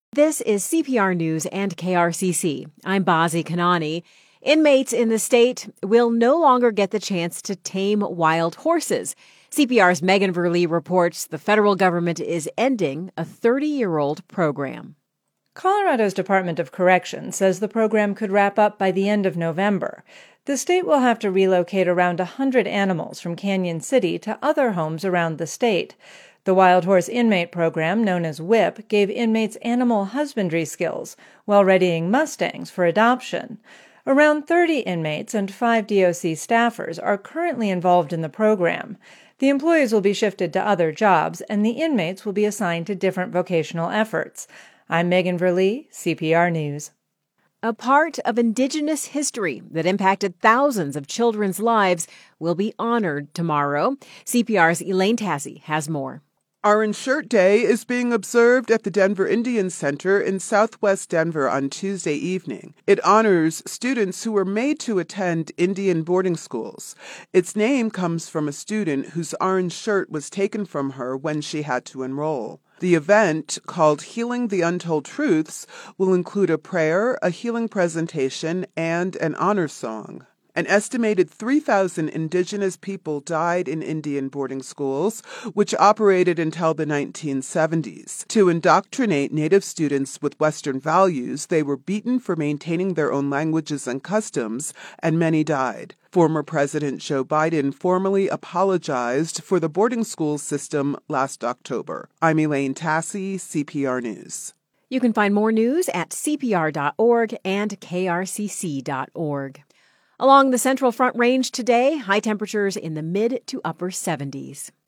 This is CPR News and KRCC. I'm Bazi Kanani. Inmates in the state will no longer get the chance to tame wild horses. CPR's Megan Verlee reports the federal government is ending a 30-year-old program. Colorado's Department of Corrections says the program could wrap up by the end of November. The state will have to relocate around 100 animals from Canyon City to other homes around the state. The Wild Horse Inmate Program, known as WHIP, gave inmates animal husbandry skills while readying Mustangs for adoption. Around 30 inmates and 5 DOC staffers are currently involved in the program. The employees will be shifted to other jobs, and the inmates will be assigned to different vocational efforts. I'm Megan Verlee, CPR News. A part of Indigenous history that impacted thousands of children's lives will be honored tomorrow. CPR's Elaine Tassi has more. Orange Shirt Day is being observed at the Denver Indian Center in southwest Denver on Tuesday evening. It honors students who were made to attend Indian boarding schools. Its name comes from a student whose orange shirt was taken from her when she had to enroll. The event, called Healing the Untold Truths, will include a prayer, a healing presentation, and an honor song. An estimated 3,000 indigenous people died in Indian boarding schools, which operated until the 1970s. To indoctrinate Native students with Western values, they were beaten for maintaining their own languages and customs, and many died. Former President Joe Biden formally apologized for the boarding school system last October. I'm Elaine Tassi, CPR News. You can find more news at cpr.org and krcc.org. Along the Central Front Range today, high temperatures in the mid to upper 70s.